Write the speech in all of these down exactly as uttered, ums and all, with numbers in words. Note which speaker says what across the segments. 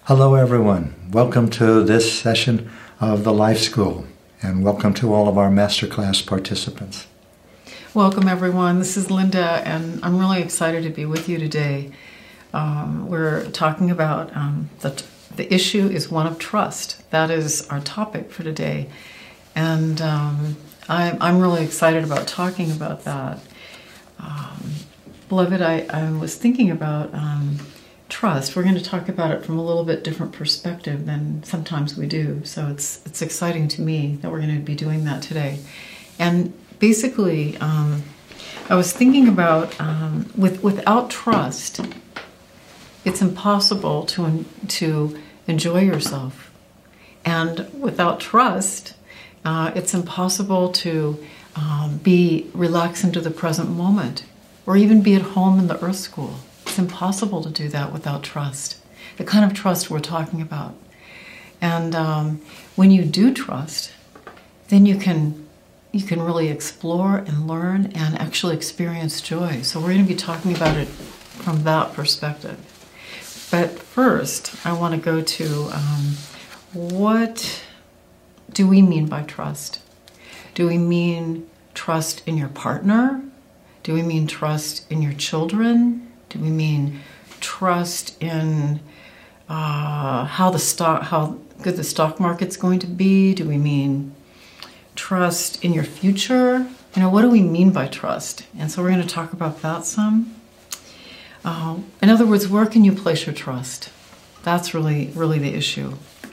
Speaker 1: Hello everyone, welcome to this session of the Life School, and welcome to all of our Masterclass participants.
Speaker 2: Welcome everyone, this is Linda, and I'm really excited to be with you today. Um, we're talking about, um, the, the issue is one of trust. That is our topic for today, and um, I, I'm really excited about talking about that. Um, beloved, I, I was thinking about um, trust. We're going to talk about it from a little bit different perspective than sometimes we do. So it's it's exciting to me that we're going to be doing that today. And basically, um, I was thinking about um, with without trust, it's impossible to to enjoy yourself, and without trust, uh, it's impossible to um, be relaxed into the present moment, or even be at home in the Earth School. It's impossible to do that without trust, the kind of trust we're talking about. And um, when you do trust, then you can you can really explore and learn and actually experience joy. So we're going to be talking about it from that perspective. But first, I want to go to um, what do we mean by trust? Do we mean trust in your partner? Do we mean trust in your children? Do we mean trust in uh, how the stock, how good the stock market's going to be? Do we mean trust in your future? You know, what do we mean by trust? And so we're going to talk about that some. Uh, in other words, where can you place your trust? That's really, really the issue.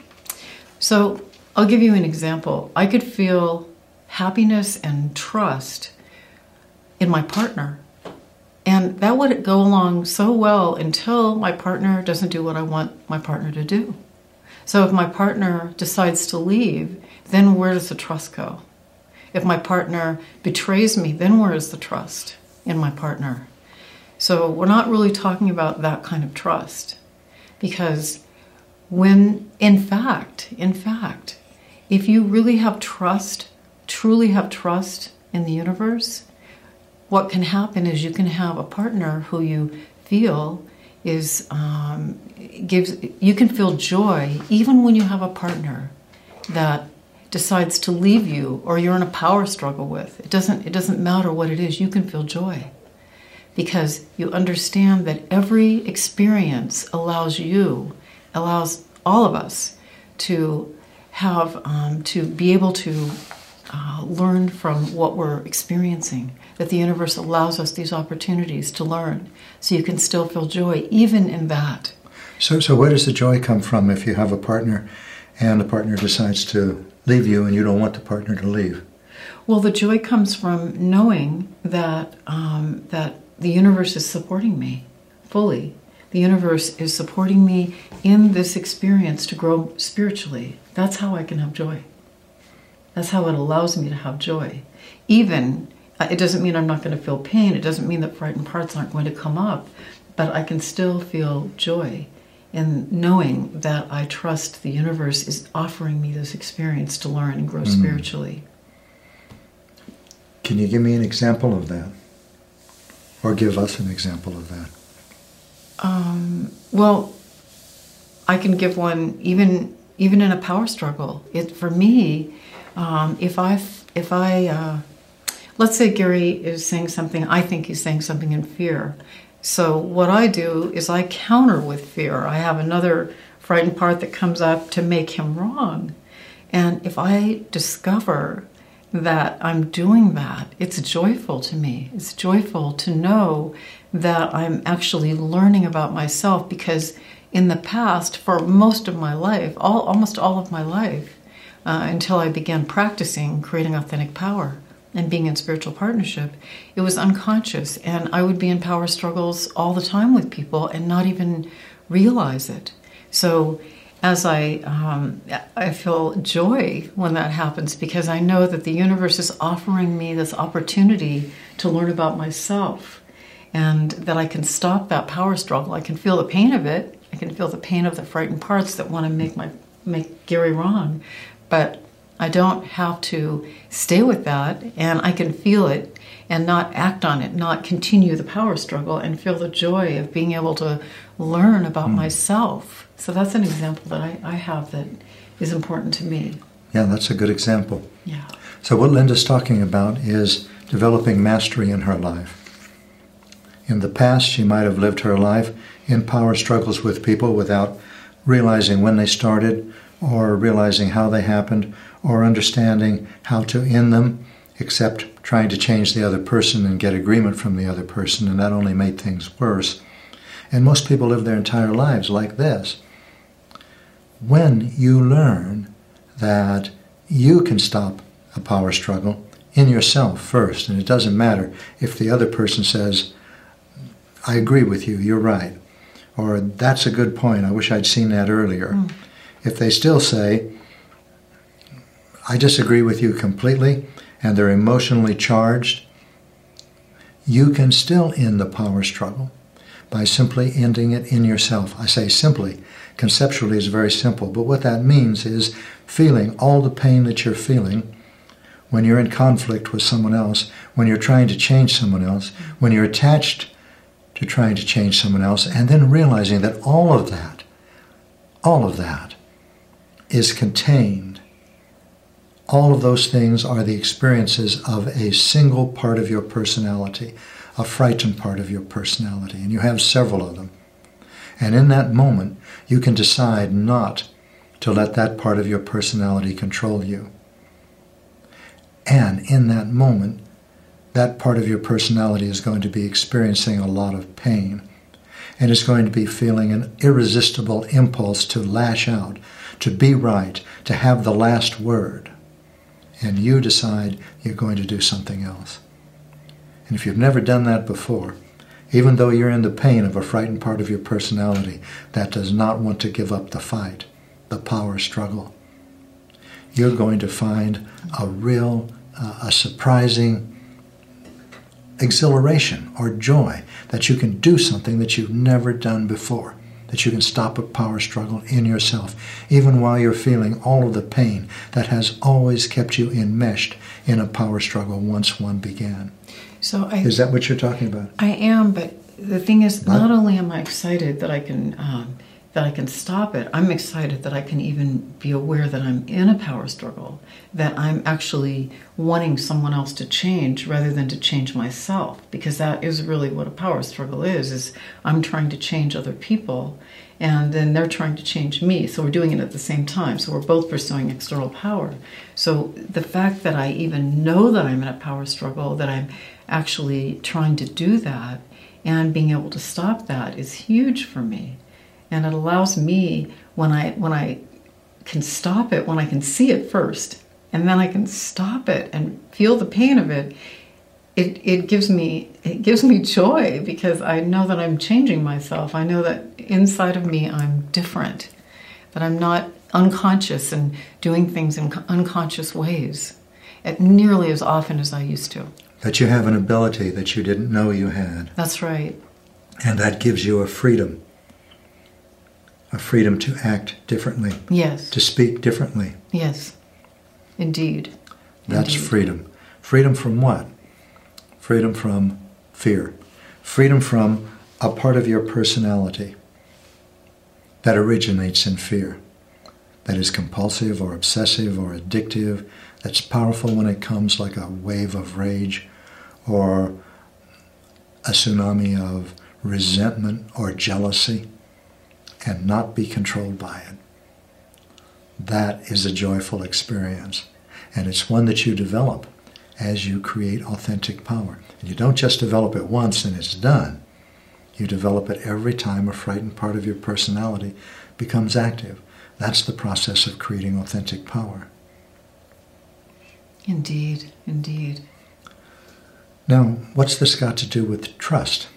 Speaker 2: So I'll give you an example. I could feel happiness and trust in my partner. And that would go along so well until my partner doesn't do what I want my partner to do. So if my partner decides to leave, then where does the trust go? If my partner betrays me, then where is the trust in my partner? So we're not really talking about that kind of trust. Because when, in fact, in fact, if you really have trust, truly have trust in the universe, what can happen is you can have a partner who you feel is um, gives you can feel joy even when you have a partner that decides to leave you or you're in a power struggle with. It doesn't it doesn't matter what it is. You can feel joy because you understand that every experience allows you, allows all of us to have um, to be able to uh, learn from what we're experiencing. That the universe allows us these opportunities to learn, so you can still feel joy even in that.
Speaker 1: So, so where does the joy come from if you have a partner and the partner decides to leave you and you don't want the partner to leave?
Speaker 2: Well, the joy comes from knowing that um, that the universe is supporting me fully. The universe is supporting me in this experience to grow spiritually. That's how I can have joy. That's how it allows me to have joy. Even It doesn't mean I'm not going to feel pain. It doesn't mean that frightened parts aren't going to come up. But I can still feel joy in knowing that I trust the universe is offering me this experience to learn and grow mm. spiritually.
Speaker 1: Can you give me an example of that? Or give us an example of that?
Speaker 2: Um, well, I can give one even even in a power struggle. It for me, um, if I if I uh, let's say Gary is saying something, I think he's saying something in fear. So what I do is I counter with fear. I have another frightened part that comes up to make him wrong. And if I discover that I'm doing that, it's joyful to me. It's joyful to know that I'm actually learning about myself, because in the past, for most of my life, all, almost all of my life, uh, until I began practicing creating authentic power, and being in spiritual partnership, it was unconscious, and I would be in power struggles all the time with people and not even realize it. So as I um, I feel joy when that happens, because I know that the universe is offering me this opportunity to learn about myself, and that I can stop that power struggle. I can feel the pain of it. I can feel the pain of the frightened parts that want to make my make Gary wrong, but I don't have to stay with that, and I can feel it and not act on it, not continue the power struggle, and feel the joy of being able to learn about mm. myself So that's an example that I, I have that is important to me.
Speaker 1: Yeah, that's a good example.
Speaker 2: Yeah.
Speaker 1: So what Linda's talking about is developing mastery in her life. In the past, she might have lived her life in power struggles with people without realizing when they started, or realizing how they happened, or understanding how to end them, except trying to change the other person and get agreement from the other person, and that only made things worse. And most people live their entire lives like this. When you learn that you can stop a power struggle in yourself first, and it doesn't matter if the other person says, I agree with you, you're right, or that's a good point, I wish I'd seen that earlier. Mm. If they still say, I disagree with you completely, and they're emotionally charged, you can still end the power struggle by simply ending it in yourself. I say simply. Conceptually it's very simple, but what that means is feeling all the pain that you're feeling when you're in conflict with someone else, when you're trying to change someone else, when you're attached to trying to change someone else, and then realizing that all of that, all of that is contained. All of those things are the experiences of a single part of your personality, a frightened part of your personality, and you have several of them. And in that moment, you can decide not to let that part of your personality control you. And in that moment, that part of your personality is going to be experiencing a lot of pain, and is going to be feeling an irresistible impulse to lash out, to be right, to have the last word. And you decide you're going to do something else. And if you've never done that before, even though you're in the pain of a frightened part of your personality that does not want to give up the fight, the power struggle, you're going to find a real, uh, a surprising exhilaration or joy that you can do something that you've never done before, that you can stop a power struggle in yourself, even while you're feeling all of the pain that has always kept you enmeshed in a power struggle once one began.
Speaker 2: So I,
Speaker 1: Is that what you're talking about?
Speaker 2: I am, but the thing is,
Speaker 1: What?
Speaker 2: not only am I excited that I can um, that I can stop it, I'm excited that I can even be aware that I'm in a power struggle, that I'm actually wanting someone else to change rather than to change myself, because that is really what a power struggle is, is I'm trying to change other people, and then they're trying to change me, so we're doing it at the same time, so we're both pursuing external power. So the fact that I even know that I'm in a power struggle, that I'm actually trying to do that, and being able to stop that is huge for me. And it allows me, when I when I can stop it, when I can see it first, and then I can stop it and feel the pain of it, it it gives me it gives me joy, because I know that I'm changing myself. I know that inside of me I'm different, that I'm not unconscious and doing things in unconscious ways at nearly as often as I used to.
Speaker 1: That you have an ability that you didn't know you had.
Speaker 2: That's right.
Speaker 1: And that gives you a freedom. A freedom to act differently.
Speaker 2: Yes.
Speaker 1: To speak differently.
Speaker 2: Yes. Indeed.
Speaker 1: That's
Speaker 2: Indeed.
Speaker 1: freedom. Freedom from what? Freedom from fear. Freedom from a part of your personality that originates in fear, that is compulsive or obsessive or addictive, that's powerful when it comes like a wave of rage or a tsunami of resentment or jealousy, and not be controlled by it. That is a joyful experience, and it's one that you develop as you create authentic power. And you don't just develop it once and it's done. You develop it every time a frightened part of your personality becomes active. That's the process of creating authentic power.
Speaker 2: Indeed, indeed.
Speaker 1: Now, what's this got to do with trust?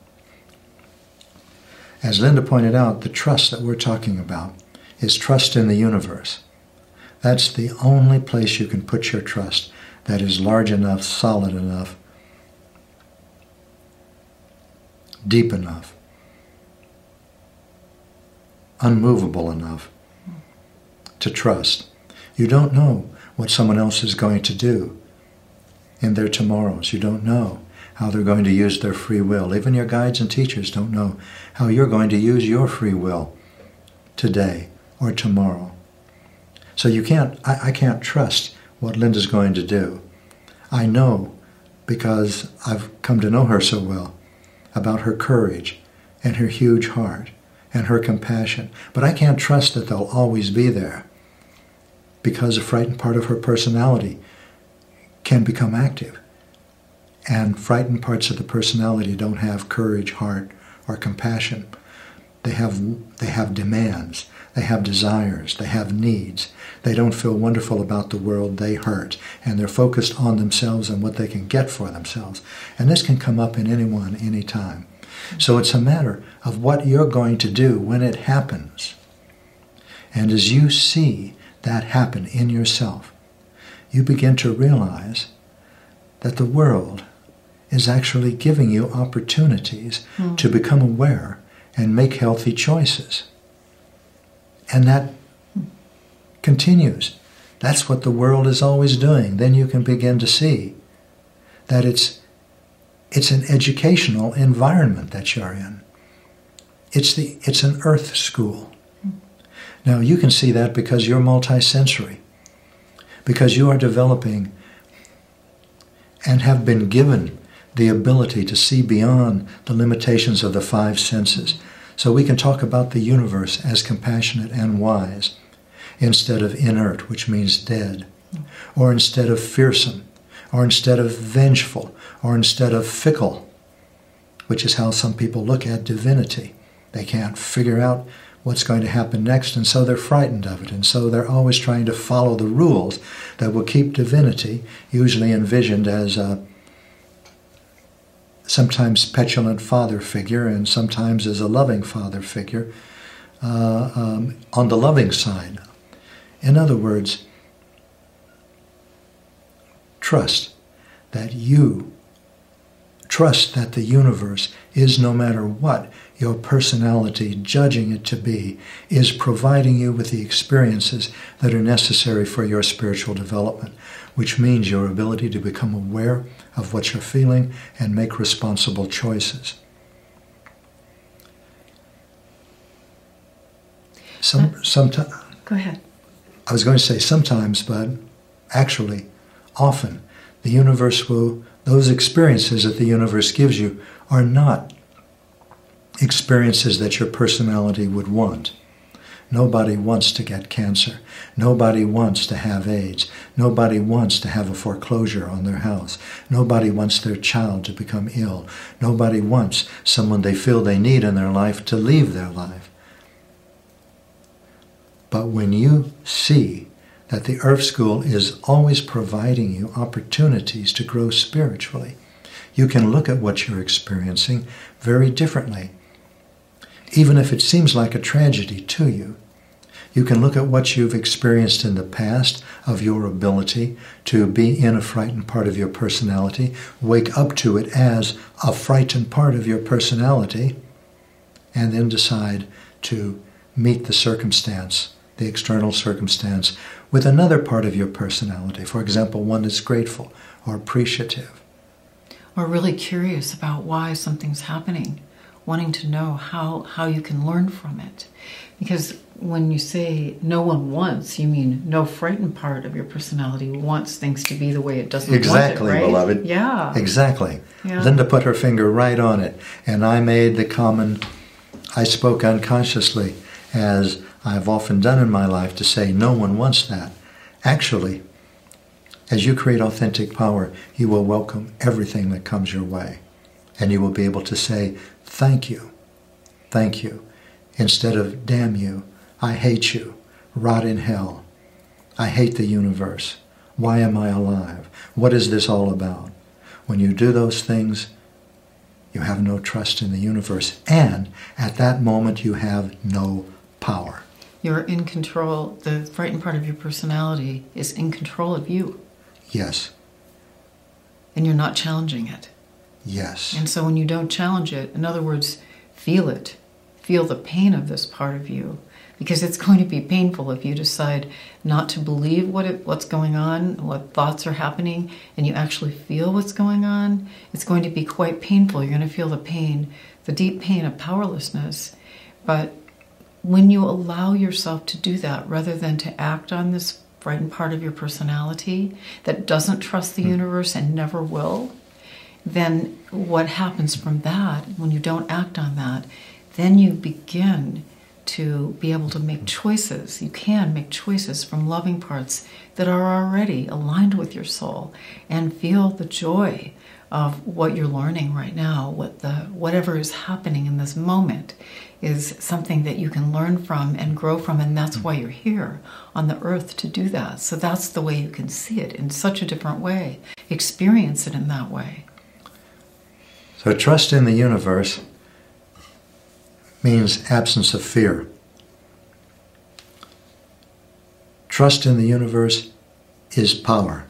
Speaker 1: As Linda pointed out, the trust that we're talking about is trust in the universe. That's the only place you can put your trust that is large enough, solid enough, deep enough, unmovable enough to trust. You don't know what someone else is going to do in their tomorrows. You don't know how they're going to use their free will. Even your guides and teachers don't know how you're going to use your free will today or tomorrow. So you can't, I, I can't trust what Linda's going to do. I know, because I've come to know her so well, about her courage and her huge heart and her compassion. But I can't trust that they'll always be there, because a frightened part of her personality can become active. And frightened parts of the personality don't have courage, heart, or compassion. They have, they have demands. They have desires. They have needs. They don't feel wonderful about the world. They hurt. And they're focused on themselves and what they can get for themselves. And this can come up in anyone, anytime. So it's a matter of what you're going to do when it happens. And as you see that happen in yourself, you begin to realize that the world is actually giving you opportunities mm. to become aware and make healthy choices. And that mm. continues. That's what the world is always doing. Then you can begin to see that it's it's an educational environment that you're in. It's the it's an earth school. Mm. Now you can see that because you're multisensory, because you are developing and have been given the ability to see beyond the limitations of the five senses. So we can talk about the universe as compassionate and wise, instead of inert, which means dead, or instead of fearsome, or instead of vengeful, or instead of fickle, which is how some people look at divinity. They can't figure out what's going to happen next, and so they're frightened of it, and so they're always trying to follow the rules that will keep divinity, usually envisioned as a sometimes petulant father figure and sometimes as a loving father figure, uh, um, on the loving side. In other words, trust that you, trust that the universe is, no matter what your personality judging it to be, is providing you with the experiences that are necessary for your spiritual development, which means your ability to become aware of what you're feeling and make responsible choices. Some, uh, sometimes,
Speaker 2: go ahead.
Speaker 1: I was going to say sometimes, but actually, often, the universe will, those experiences that the universe gives you are not experiences that your personality would want. Nobody wants to get cancer. Nobody wants to have AIDS. Nobody wants to have a foreclosure on their house. Nobody wants their child to become ill. Nobody wants someone they feel they need in their life to leave their life. But when you see that the Earth School is always providing you opportunities to grow spiritually, you can look at what you're experiencing very differently. Even if it seems like a tragedy to you, you can look at what you've experienced in the past of your ability to be in a frightened part of your personality, wake up to it as a frightened part of your personality, and then decide to meet the circumstance, the external circumstance, with another part of your personality. For example, one that's grateful or appreciative.
Speaker 2: Or really curious about why something's happening, wanting to know how, how you can learn from it. Because when you say no one wants, you mean no frightened part of your personality wants things to be the way it doesn't
Speaker 1: exactly,
Speaker 2: want it, right?
Speaker 1: Beloved.
Speaker 2: Yeah.
Speaker 1: Exactly.
Speaker 2: Yeah.
Speaker 1: Linda put her finger right on it. And I made the common, I spoke unconsciously, as I've often done in my life, to say no one wants that. Actually, as you create authentic power, you will welcome everything that comes your way. And you will be able to say, thank you, thank you, instead of damn you, I hate you, rot in hell, I hate the universe, why am I alive, what is this all about? When you do those things, you have no trust in the universe, and at that moment you have no power.
Speaker 2: You're in control. The frightened part of your personality is in control of you.
Speaker 1: Yes.
Speaker 2: And you're not challenging it.
Speaker 1: Yes.
Speaker 2: And so when you don't challenge it, in other words, feel it. Feel the pain of this part of you. Because it's going to be painful if you decide not to believe what it, what's going on, what thoughts are happening, and you actually feel what's going on. It's going to be quite painful. You're going to feel the pain, the deep pain of powerlessness. But when you allow yourself to do that, rather than to act on this frightened part of your personality that doesn't trust the mm. universe and never will, then what happens from that, when you don't act on that, then you begin to be able to make choices. You can make choices from loving parts that are already aligned with your soul, and feel the joy of what you're learning right now. What the whatever is happening in this moment is something that you can learn from and grow from, and that's why you're here on the earth, to do that. So that's the way you can see it, in such a different way. Experience it in that way.
Speaker 1: So trust in the universe means absence of fear. Trust in the universe is power.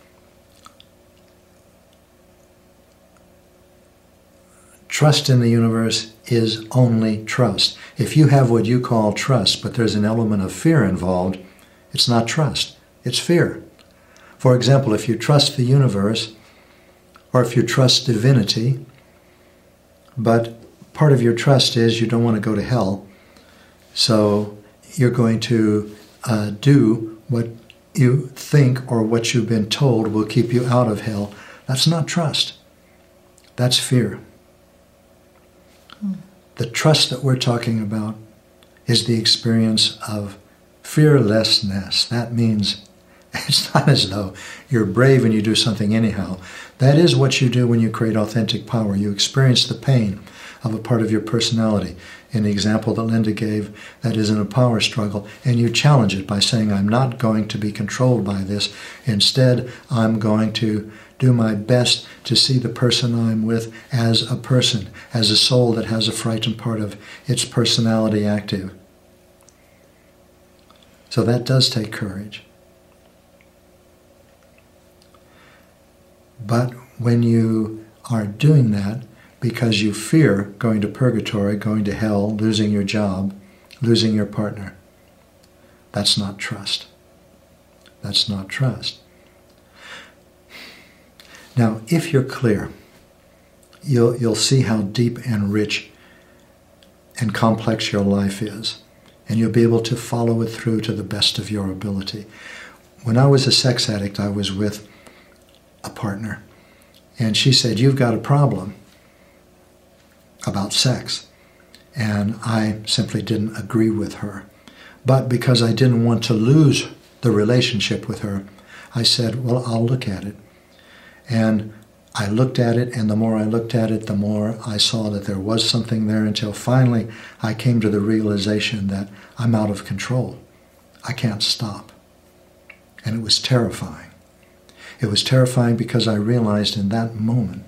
Speaker 1: Trust in the universe is only trust. If you have what you call trust, but there's an element of fear involved, it's not trust, it's fear. For example, if you trust the universe, or if you trust divinity, but part of your trust is you don't want to go to hell, so you're going to uh, do what you think or what you've been told will keep you out of hell. That's not trust. That's fear. Hmm. The trust that we're talking about is the experience of fearlessness. That means it's not as though you're brave and you do something anyhow. That is what you do when you create authentic power. You experience the pain of a part of your personality. In the example that Linda gave, that is in a power struggle, and you challenge it by saying, I'm not going to be controlled by this. Instead, I'm going to do my best to see the person I'm with as a person, as a soul that has a frightened part of its personality active. So that does take courage. But when you are doing that because you fear going to purgatory, going to hell, losing your job, losing your partner, that's not trust. That's not trust. Now, if you're clear, you'll, you'll see how deep and rich and complex your life is, and you'll be able to follow it through to the best of your ability. When I was a sex addict, I was with a partner, and she said, you've got a problem about sex. And I simply didn't agree with her. But because I didn't want to lose the relationship with her, I said, well, I'll look at it. And I looked at it, and the more I looked at it, the more I saw that there was something there, until finally I came to the realization that I'm out of control. I can't stop. And it was terrifying. It was terrifying because I realized in that moment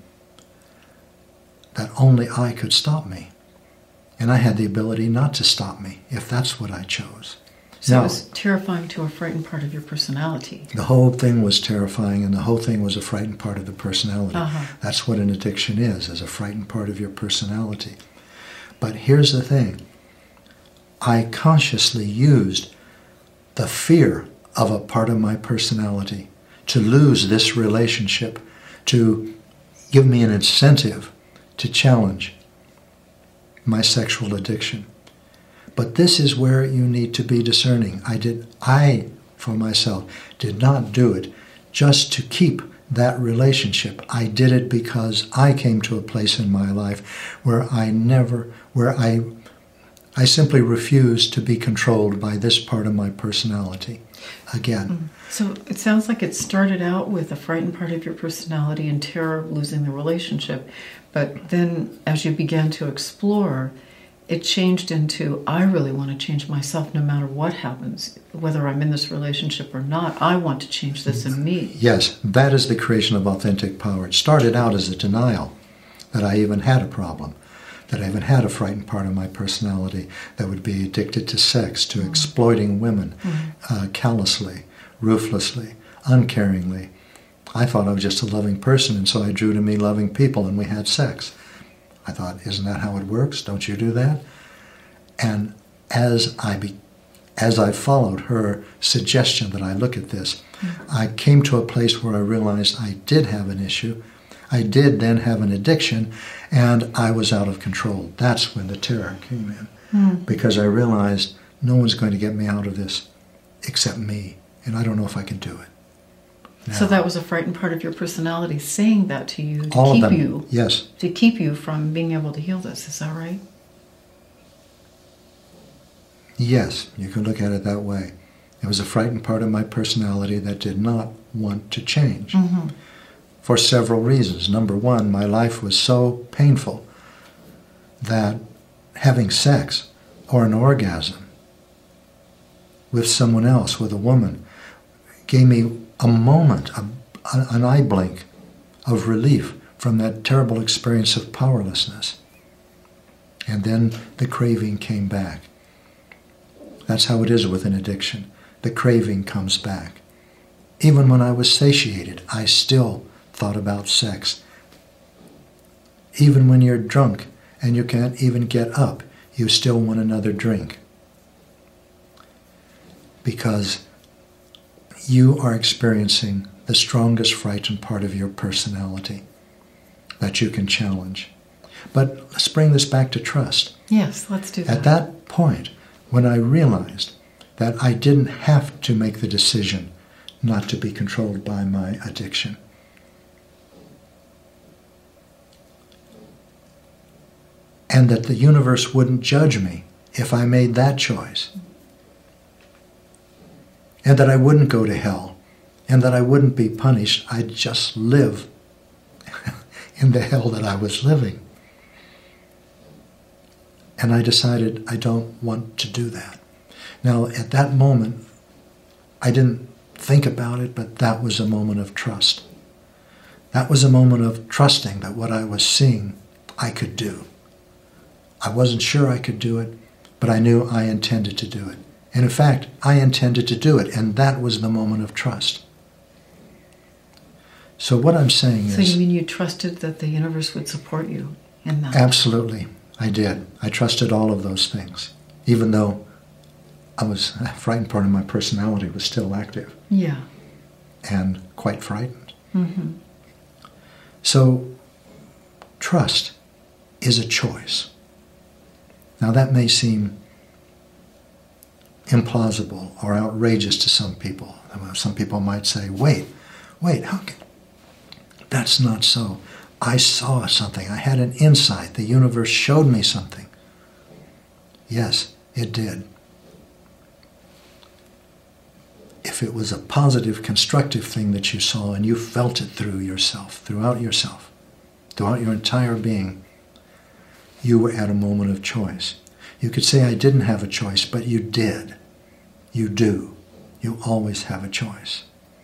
Speaker 1: that only I could stop me. And I had the ability not to stop me, if that's what I chose.
Speaker 2: So
Speaker 1: now,
Speaker 2: it was terrifying to a frightened part of your personality.
Speaker 1: The whole thing was terrifying, and the whole thing was a frightened part of the personality.
Speaker 2: Uh-huh.
Speaker 1: That's what an addiction is, is a frightened part of your personality. But here's the thing. I consciously used the fear of a part of my personality to lose this relationship, to give me an incentive to challenge my sexual addiction. But this is where you need to be discerning. I did, I, for myself, did not do it just to keep that relationship. I did it because I came to a place in my life where I never, where I, I simply refused to be controlled by this part of my personality again.
Speaker 2: Mm. So it sounds like it started out with a frightened part of your personality and terror of losing the relationship. But then as you began to explore, it changed into, I really want to change myself no matter what happens, whether I'm in this relationship or not. I want to change this in me.
Speaker 1: Yes, that is the creation of authentic power. It started out as a denial that I even had a problem, that I even had a frightened part of my personality that would be addicted to sex, to mm. exploiting women mm. uh, callously, ruthlessly, uncaringly. I thought I was just a loving person, and so I drew to me loving people, and we had sex. I thought, isn't that how it works? Don't you do that? And as I be, as I followed her suggestion that I look at this, mm-hmm. I came to a place where I realized I did have an issue. I did then have an addiction, and I was out of control. That's when the terror came in.
Speaker 2: Mm.
Speaker 1: because I realized no one's going to get me out of this except me, and I don't know if I can do it. Now,
Speaker 2: So that was a frightened part of your personality saying that to you to
Speaker 1: all
Speaker 2: keep
Speaker 1: of them,
Speaker 2: you
Speaker 1: yes.
Speaker 2: to keep you from being able to heal this. Is that right?
Speaker 1: Yes, you can look at it that way. It was a frightened part of my personality that did not want to change.
Speaker 2: Mm-hmm.
Speaker 1: For several reasons. Number one, my life was so painful that having sex or an orgasm with someone else, with a woman, gave me a moment, a, an eye blink of relief from that terrible experience of powerlessness. And then the craving came back. That's how it is with an addiction. The craving comes back. Even when I was satiated, I still thought about sex. Even when you're drunk and you can't even get up, you still want another drink. Because you are experiencing the strongest frightened part of your personality that you can challenge. But let's bring this back to trust.
Speaker 2: Yes, let's do that.
Speaker 1: At that point, when I realized that I didn't have to make the decision not to be controlled by my addiction, and that the universe wouldn't judge me if I made that choice, and that I wouldn't go to hell, and that I wouldn't be punished, I'd just live in the hell that I was living. And I decided I don't want to do that. Now, at that moment, I didn't think about it, but that was a moment of trust. That was a moment of trusting that what I was seeing, I could do. I wasn't sure I could do it, but I knew I intended to do it. And in fact, I intended to do it, and that was the moment of trust. So what I'm saying
Speaker 2: So
Speaker 1: is...
Speaker 2: you mean you trusted that the universe would support you in that?
Speaker 1: Absolutely, I did. I trusted all of those things, even though I was, a frightened part of my personality was still active.
Speaker 2: Yeah.
Speaker 1: And quite frightened.
Speaker 2: Mm-hmm.
Speaker 1: So, trust is a choice. Now that may seem implausible or outrageous to some people. Some people might say, wait, wait, how can... That's not so. I saw something. I had an insight. The universe showed me something. Yes, it did. If it was a positive, constructive thing that you saw and you felt it through yourself, throughout yourself, throughout your entire being, you were at a moment of choice. You could say I didn't have a choice, but you did. You do. You always have a choice.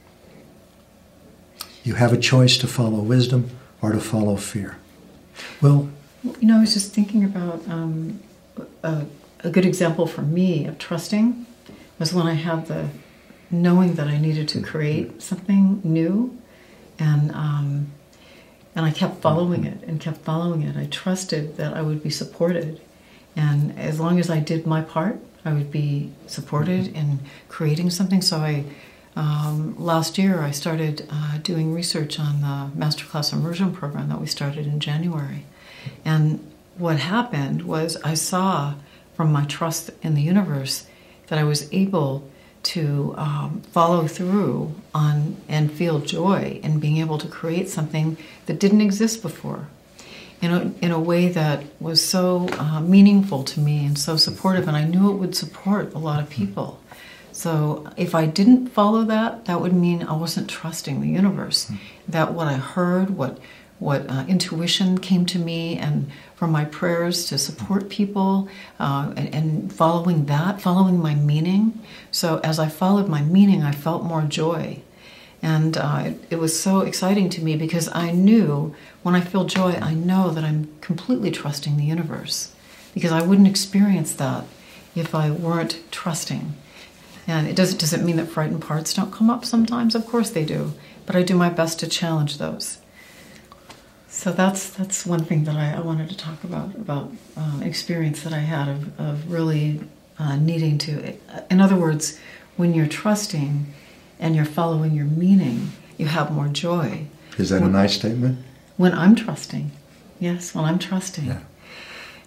Speaker 1: You have a choice to follow wisdom or to follow fear. Well,
Speaker 2: You know, I was just thinking about um, a, a good example for me of trusting was when I had the knowing that I needed to create something new, and um, and I kept following it and kept following it. I trusted that I would be supported, and as long as I did my part, I would be supported in creating something. So I, um, last year, I started uh, doing research on the Masterclass Immersion program that we started in January. And what happened was I saw from my trust in the universe that I was able to um, follow through on and feel joy in being able to create something that didn't exist before in a, in a way that was so uh, meaningful to me and so supportive, and I knew it would support a lot of people. So if I didn't follow that, that would mean I wasn't trusting the universe, that what I heard, what what uh, intuition came to me, and from my prayers to support people, uh, and, and following that, following my meaning. So as I followed my meaning, I felt more joy. And uh, it, it was so exciting to me because I knew when I feel joy, I know that I'm completely trusting the universe, because I wouldn't experience that if I weren't trusting. And it doesn't, does it mean that frightened parts don't come up sometimes? Of course they do. But I do my best to challenge those. So that's that's one thing that I, I wanted to talk about, about uh, experience that I had of, of really uh, needing to... In other words, when you're trusting and you're following your meaning, you have more joy.
Speaker 1: Is that
Speaker 2: when,
Speaker 1: a nice statement?
Speaker 2: When I'm trusting. Yes, when I'm trusting.
Speaker 1: Yeah.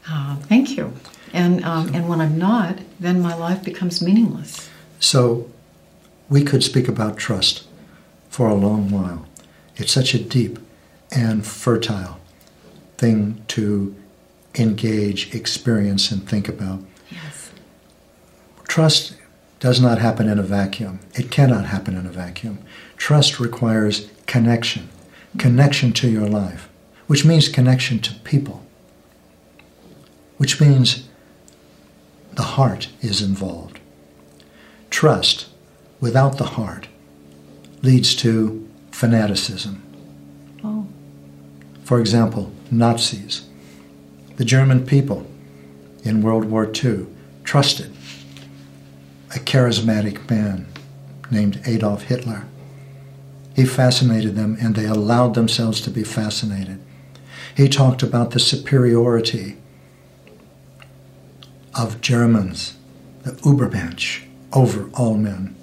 Speaker 2: Uh, thank you. And um, and when I'm not, then my life becomes meaningless.
Speaker 1: So we could speak about trust for a long while. It's such a deep and fertile thing to engage, experience, and think about.
Speaker 2: Yes.
Speaker 1: Trust does not happen in a vacuum. It cannot happen in a vacuum. Trust requires connection, connection to your life, which means connection to people, which means the heart is involved. Trust without the heart leads to fanaticism.
Speaker 2: Oh.
Speaker 1: For example, Nazis. The German people in World War Two trusted a charismatic man named Adolf Hitler. He fascinated them, and they allowed themselves to be fascinated. He talked about the superiority of Germans, the Übermensch, over all men.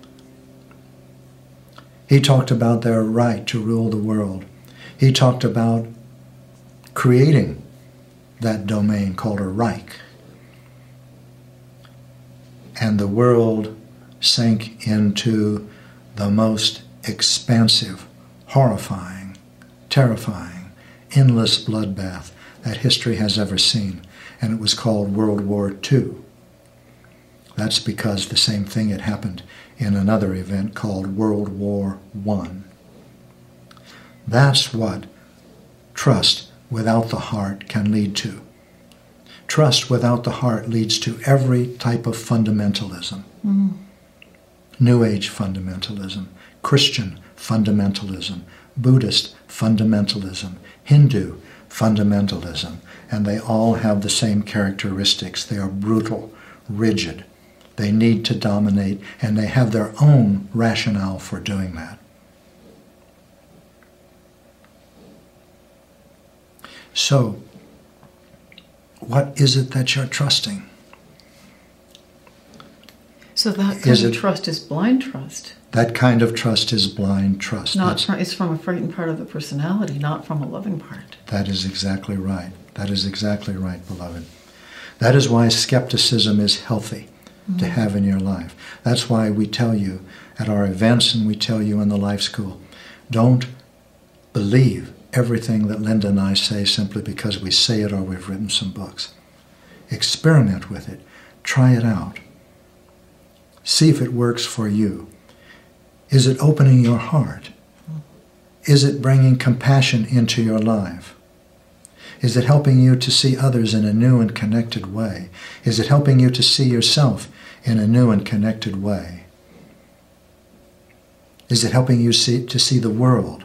Speaker 1: He talked about their right to rule the world. He talked about creating that domain called a Reich. And the world sank into the most expansive, horrifying, terrifying, endless bloodbath that history has ever seen. And it was called World War Two. That's because the same thing had happened in another event called World War One. That's what trust without the heart can lead to. Trust without the heart leads to every type of fundamentalism. Mm. New Age fundamentalism, Christian fundamentalism, Buddhist fundamentalism, Hindu fundamentalism, and they all have the same characteristics. They are brutal, rigid. They need to dominate, and they have their own rationale for doing that. So, what is it that you're trusting?
Speaker 2: So that kind
Speaker 1: is
Speaker 2: of
Speaker 1: it,
Speaker 2: trust is blind trust.
Speaker 1: That kind of trust is blind trust.
Speaker 2: Not from, it's from a frightened part of the personality, not from a loving part.
Speaker 1: That is exactly right. That is exactly right, beloved. That is why skepticism is healthy mm-hmm. to have in your life. That's why we tell you at our events and we tell you in the Life School, don't believe everything that Linda and I say simply because we say it or we've written some books. Experiment with it. Try it out. See if it works for you. Is it opening your heart? Is it bringing compassion into your life? Is it helping you to see others in a new and connected way? Is it helping you to see yourself in a new and connected way? Is it helping you see, to see the world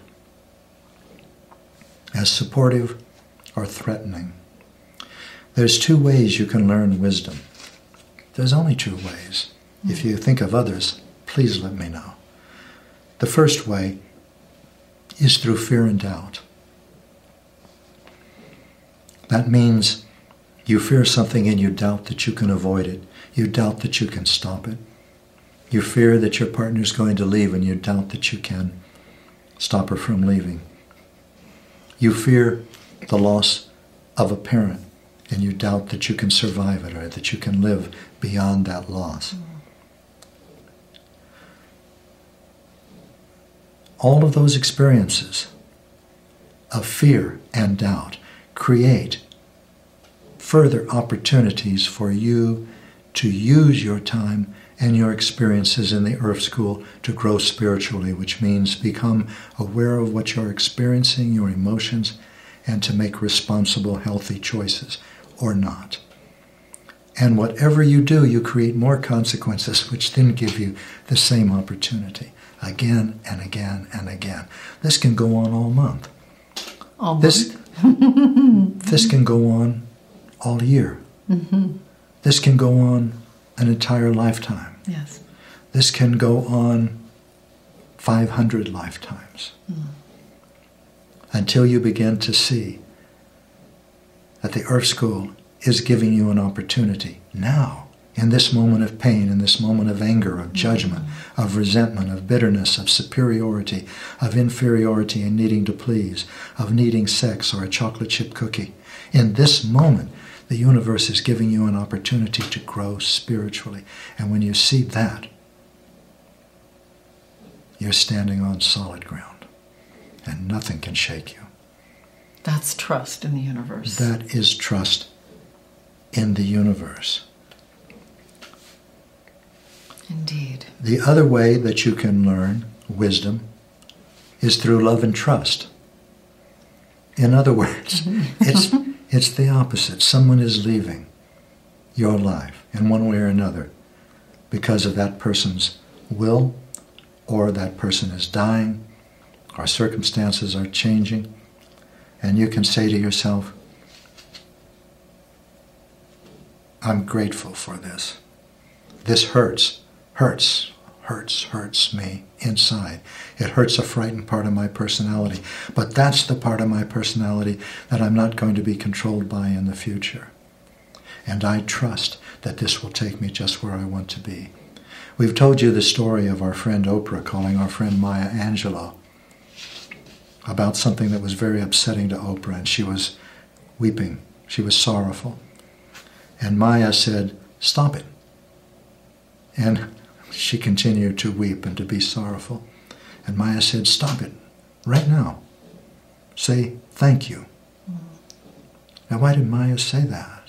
Speaker 1: as supportive or threatening? There's two ways you can learn wisdom. There's only two ways. Mm-hmm. If you think of others, please let me know. The first way is through fear and doubt. That means you fear something and you doubt that you can avoid it. You doubt that you can stop it. You fear that your partner's going to leave and you doubt that you can stop her from leaving. You fear the loss of a parent and you doubt that you can survive it or that you can live beyond that loss. Mm. All of those experiences of fear and doubt create further opportunities for you to use your time and your experiences in the Earth School to grow spiritually, which means become aware of what you're experiencing, your emotions, and to make responsible, healthy choices, or not. And whatever you do, you create more consequences, which then give you the same opportunity again and again and again. This can go on all month.
Speaker 2: All
Speaker 1: this,
Speaker 2: month?
Speaker 1: This can go on all year.
Speaker 2: Mm-hmm.
Speaker 1: This can go on an entire lifetime.
Speaker 2: Yes.
Speaker 1: This can go on five hundred lifetimes. Mm. Until you begin to see that the Earth School is giving you an opportunity now, in this moment of pain, in this moment of anger, of judgment, mm-hmm. of resentment, of bitterness, of superiority, of inferiority and needing to please, of needing sex or a chocolate chip cookie. In this moment, The universe is giving you an opportunity to grow spiritually. And when you see that, you're standing on solid ground. And nothing can shake you.
Speaker 2: That's trust in the universe.
Speaker 1: That is trust in the universe.
Speaker 2: Indeed.
Speaker 1: The other way that you can learn wisdom is through love and trust. In other words, it's, it's the opposite. Someone is leaving your life in one way or another because of that person's will, or that person is dying, or circumstances are changing, and you can say to yourself, I'm grateful for this. This hurts, hurts, hurts, hurts me inside. It hurts a frightened part of my personality, but that's the part of my personality that I'm not going to be controlled by in the future. And I trust that this will take me just where I want to be. We've told you the story of our friend Oprah calling our friend Maya Angelou about something that was very upsetting to Oprah, and she was weeping. She was sorrowful. And Maya said, "Stop it." And she continued to weep and to be sorrowful. And Maya said, "Stop it, right now. Say thank you." Mm. Now, why did Maya say that?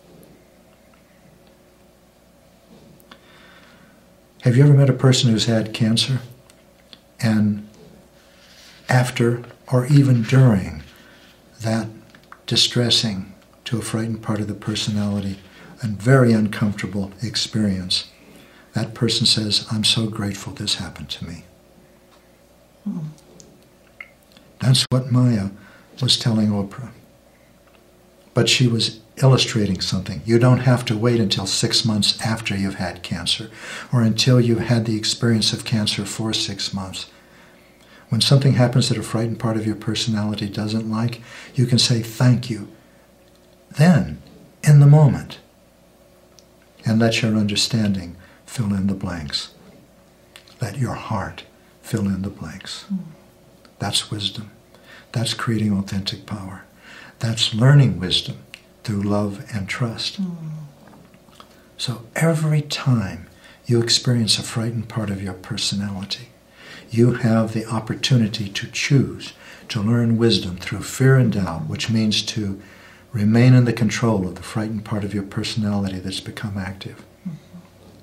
Speaker 1: Have you ever met a person who's had cancer, and after or even during that distressing to a frightened part of the personality and very uncomfortable experience, that person says, "I'm so grateful this happened to me." Hmm. That's what Maya was telling Oprah. But she was illustrating something. You don't have to wait until six months after you've had cancer, or until you've had the experience of cancer for six months. When something happens that a frightened part of your personality doesn't like, you can say thank you then, in the moment, and let your understanding fill in the blanks. Let your heart fill in the blanks. Mm. That's wisdom. That's creating authentic power. That's learning wisdom through love and trust. Mm. So every time you experience a frightened part of your personality, you have the opportunity to choose to learn wisdom through fear and doubt, which means to remain in the control of the frightened part of your personality that's become active. Mm-hmm.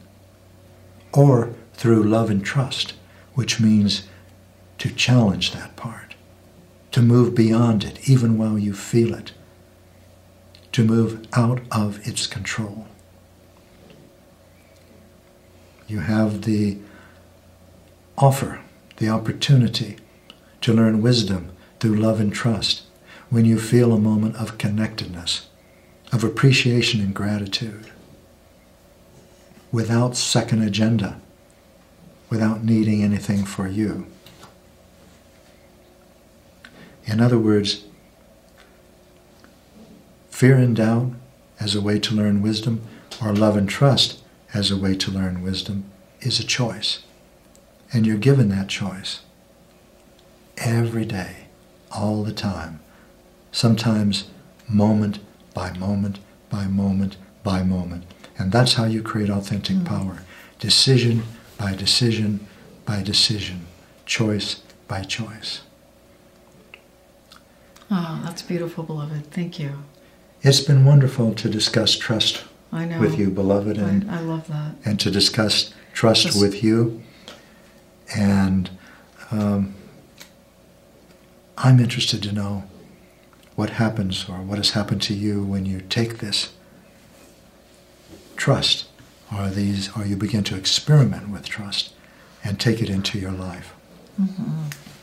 Speaker 1: Or through love and trust, which means to challenge that part, to move beyond it even while you feel it, to move out of its control. You have the offer, the opportunity to learn wisdom through love and trust when you feel a moment of connectedness, of appreciation and gratitude, without second agenda, without needing anything for you. In other words, fear and doubt as a way to learn wisdom, or love and trust as a way to learn wisdom, is a choice. And you're given that choice every day, all the time, sometimes moment by moment by moment by moment. And that's how you create authentic mm-hmm. power. Decision by decision by decision, choice by choice.
Speaker 2: Oh, that's beautiful, beloved. Thank you.
Speaker 1: It's been wonderful to discuss trust
Speaker 2: I know.
Speaker 1: with you, beloved, and
Speaker 2: I, I love that.
Speaker 1: And to discuss trust Just, with you. And um, I'm interested to know what happens, or what has happened to you when you take this trust, or these, or you begin to experiment with trust and take it into your life.
Speaker 2: Mm-hmm.